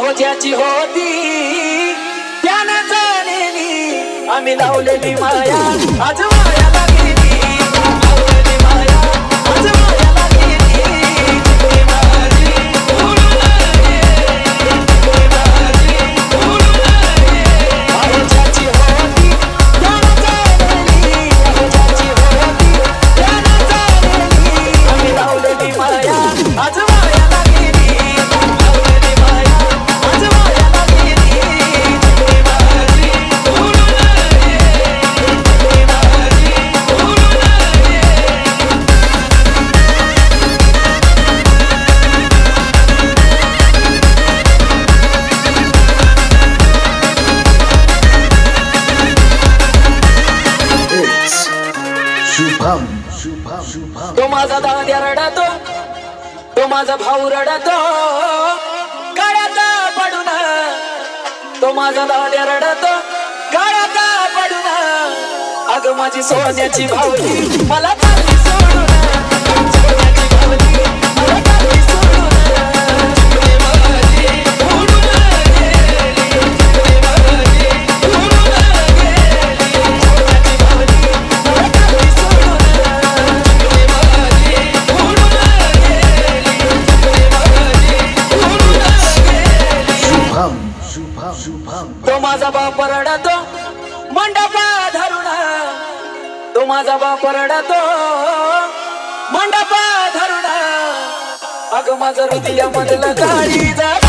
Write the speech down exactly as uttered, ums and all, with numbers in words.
अहो ज्याची होती त्यानं जाणेली आम्ही लावलेली माया आज माया लागली लावलेली माया आज माया लागली शुभम शुभम शुभम तो माझा दाद्या रडतो तो माझा भाऊ रडतो गळ्यात पडून तो माझा दाद्या रडतो गळ्यात पडून अग माझी सोन्याची भावली मला चालली सोडून सोन्याची भावली मला चालली सोडून तो माझा बाप रडतो मंडपा धरून तो माझा बाप रडतो मंडपा धरून अग माझं हृदयामधलं काळी जा